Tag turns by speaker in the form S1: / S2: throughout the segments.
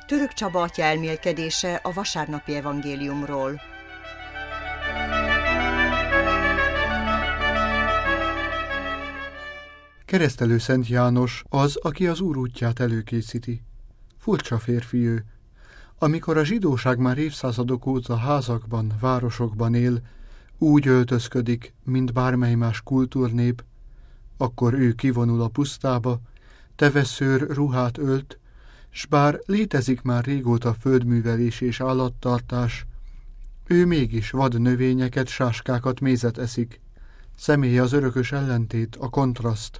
S1: Török Csaba atya elmélkedése a vasárnapi evangéliumról.
S2: Keresztelő Szent János az, aki az Úr útját előkészíti. Furcsa férfi ő. Amikor a zsidóság már évszázadok óta házakban, városokban él, úgy öltözködik, mint bármely más kultúrnép, akkor ő kivonul a pusztába, teveszőr ruhát ölt, s bár létezik már régóta földművelés és állattartás, ő mégis vad növényeket, sáskákat, mézet eszik. Személye az örökös ellentét, a kontraszt.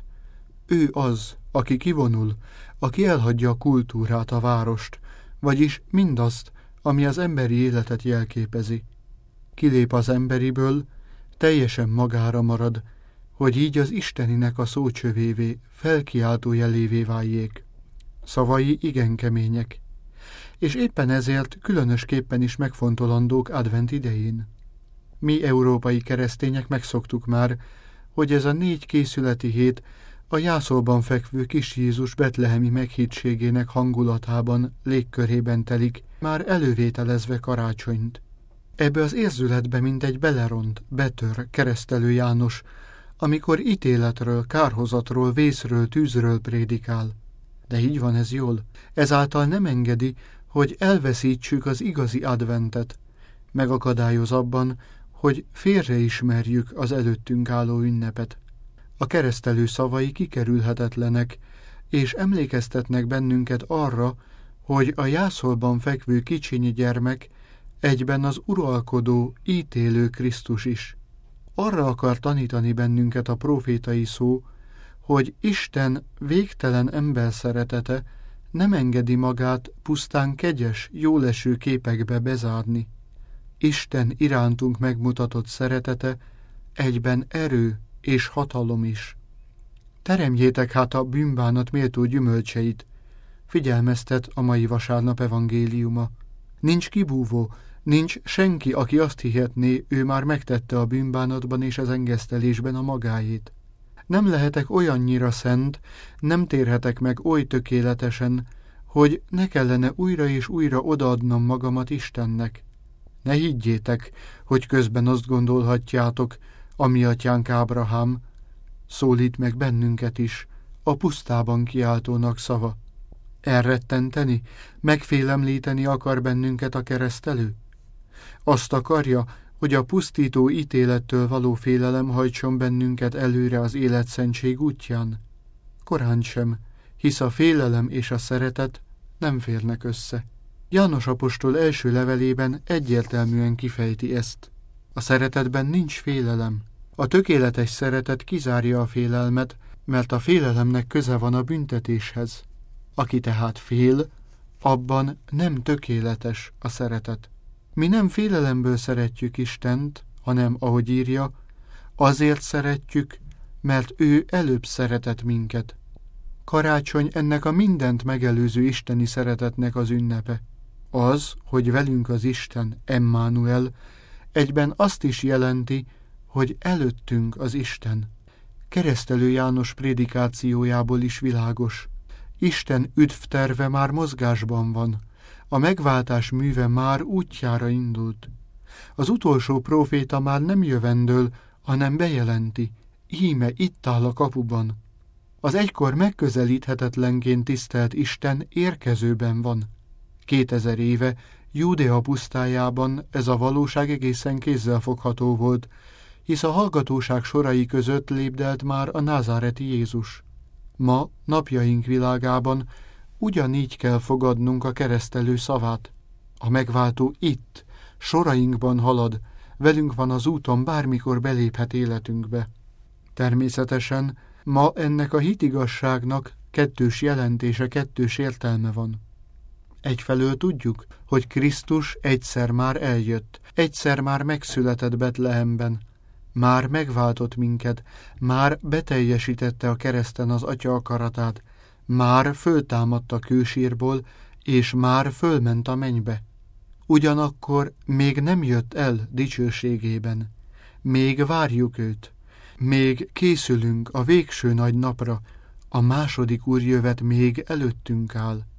S2: Ő az, aki kivonul, aki elhagyja a kultúrát, a várost, vagyis mindazt, ami az emberi életet jelképezi. Kilép az emberiből, teljesen magára marad, hogy így az Isteninek a szócsövévé, felkiáltó jelévé váljék. Szavai igen kemények, és éppen ezért különösképpen is megfontolandók advent idején. Mi európai keresztények megszoktuk már, hogy ez a 4 készületi hét a jászolban fekvő kis Jézus betlehemi meghittségének hangulatában, légkörében telik, már elővételezve karácsonyt. Ebbe az érzületbe mintegy beleront, betör Keresztelő János, amikor ítéletről, kárhozatról, vészről, tűzről prédikál. De így van ez jól. Ezáltal nem engedi, hogy elveszítsük az igazi adventet. Megakadályoz abban, hogy félreismerjük az előttünk álló ünnepet. A keresztelő szavai kikerülhetetlenek, és emlékeztetnek bennünket arra, hogy a jászolban fekvő kicsiny gyermek egyben az uralkodó, ítélő Krisztus is. Arra akar tanítani bennünket a prófétai szó, hogy Isten végtelen ember szeretete nem engedi magát pusztán kegyes, jóleső képekbe bezárni. Isten irántunk megmutatott szeretete egyben erő és hatalom is. Teremjétek hát a bűnbánat méltó gyümölcseit, figyelmeztet a mai vasárnap evangéliuma. Nincs kibúvó, nincs senki, aki azt hihetné, ő már megtette a bűnbánatban és az engesztelésben a magáét. Nem lehetek olyannyira szent, nem térhetek meg oly tökéletesen, hogy ne kellene újra és újra odaadnom magamat Istennek. Ne higgyétek, hogy közben azt gondolhatjátok, a mi atyánk Ábrahám, szólít meg bennünket is, a pusztában kiáltónak szava. Elrettenteni, megfélemlíteni akar bennünket a keresztelő? Azt akarja, hogy a pusztító ítélettől való félelem hajtson bennünket előre az életszentség útján? Korán sem, hisz a félelem és a szeretet nem férnek össze. János apostol első levelében egyértelműen kifejti ezt. A szeretetben nincs félelem. A tökéletes szeretet kizárja a félelmet, mert a félelemnek köze van a büntetéshez. Aki tehát fél, abban nem tökéletes a szeretet. Mi nem félelemből szeretjük Istent, hanem, ahogy írja, azért szeretjük, mert ő előbb szeretett minket. Karácsony ennek a mindent megelőző isteni szeretetnek az ünnepe. Az, hogy velünk az Isten, Emmanuel, egyben azt is jelenti, hogy előttünk az Isten. Keresztelő János prédikációjából is világos. Isten üdvterve már mozgásban van, a megváltás műve már útjára indult. Az utolsó próféta már nem jövendől, hanem bejelenti, íme itt áll a kapuban. Az egykor megközelíthetetlenként tisztelt Isten érkezőben van. 2000 éve Júdea pusztájában ez a valóság egészen kézzelfogható volt, hisz a hallgatóság sorai között lépdelt már a názáreti Jézus. Ma, napjaink világában ugyanígy kell fogadnunk a keresztelő szavát. A megváltó itt, sorainkban halad, velünk van az úton, bármikor beléphet életünkbe. Természetesen ma ennek a hitigazságnak kettős jelentése, kettős értelme van. Egyfelől tudjuk, hogy Krisztus egyszer már eljött, egyszer már megszületett Betlehemben, már megváltott minket, már beteljesítette a kereszten az Atya akaratát, már föltámadt a kősírból, és már fölment a mennybe. Ugyanakkor még nem jött el dicsőségében. Még várjuk őt. Még készülünk a végső nagy napra. A második úrjövet még előttünk áll.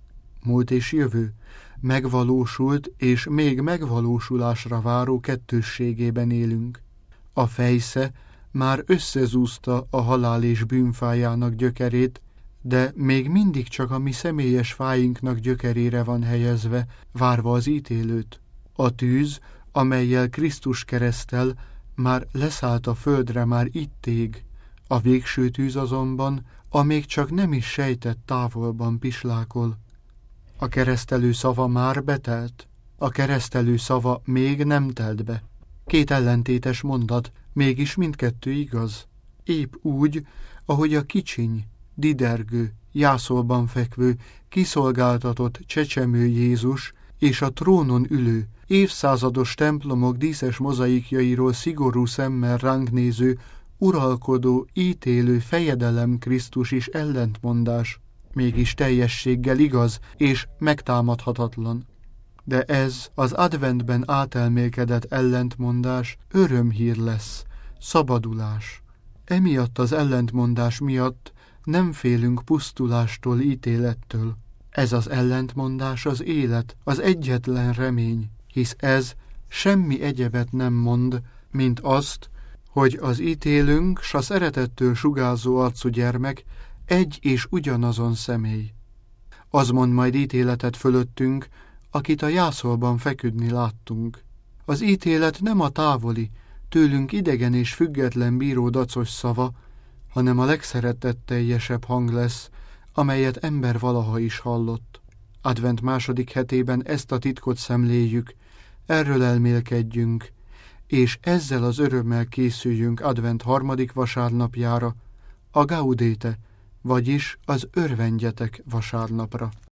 S2: múlt és jövő, megvalósult és még megvalósulásra váró kettősségében élünk. A fejsze már összezúzta a halál és bűnfájának gyökerét, de még mindig csak a mi személyes fáinknak gyökerére van helyezve, várva az ítélőt. A tűz, amellyel Krisztus keresztel már leszállt a földre, már itt ég. A végső tűz azonban, a még csak nem is sejtett távolban pislákol. A keresztelő szava már betelt, a keresztelő szava még nem telt be. Két ellentétes mondat, mégis mindkettő igaz. Épp úgy, ahogy a kicsiny, didergő, jászolban fekvő, kiszolgáltatott csecsemő Jézus és a trónon ülő, évszázados templomok díszes mozaikjairól szigorú szemmel ránk néző, uralkodó, ítélő fejedelem Krisztus is ellentmondás, mégis teljességgel igaz és megtámadhatatlan. De ez az adventben átelmélkedett ellentmondás örömhír lesz, szabadulás. Emiatt az ellentmondás miatt nem félünk pusztulástól, ítélettől. Ez az ellentmondás az élet, az egyetlen remény, hisz ez semmi egyebet nem mond, mint azt, hogy az ítélünk, s a szeretettől sugárzó arcú gyermek egy és ugyanazon személy. Az mond majd ítéletet fölöttünk, akit a jászolban feküdni láttunk. Az ítélet nem a távoli, tőlünk idegen és független bíró dacos szava, hanem a legszeretetteljesebb hang lesz, amelyet ember valaha is hallott. Advent második hetében ezt a titkot szemléljük, erről elmélkedjünk, és ezzel az örömmel készüljünk advent harmadik vasárnapjára, a Gaudete, vagyis az örvendjetek vasárnapra.